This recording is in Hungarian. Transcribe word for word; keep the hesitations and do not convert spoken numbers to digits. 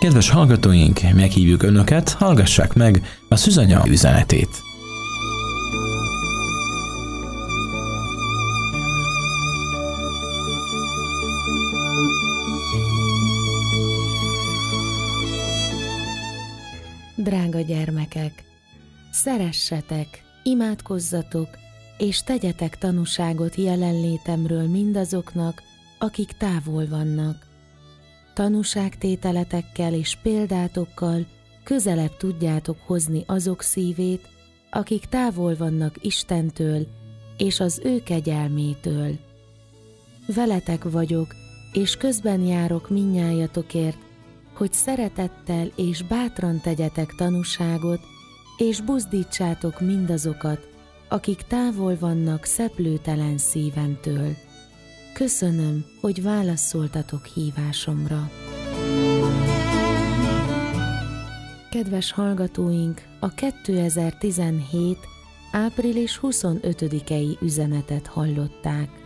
Kedves hallgatóink, meghívjuk Önöket, hallgassák meg a Szűzanya üzenetét. Drága gyermekek, szeressetek, imádkozzatok, és tegyetek tanúságot jelenlétemről mindazoknak, akik távol vannak. Tanúságtételetekkel és példátokkal közelebb tudjátok hozni azok szívét, akik távol vannak Istentől és az ő kegyelmétől. Veletek vagyok, és közben járok mindnyájatokért, hogy szeretettel és bátran tegyetek tanúságot, és buzdítsátok mindazokat, akik távol vannak szeplőtelen szívemtől. Köszönöm, hogy válaszoltatok hívásomra. Kedves hallgatóink, a kétezer-tizenhét. április huszonötödikei üzenetet hallották.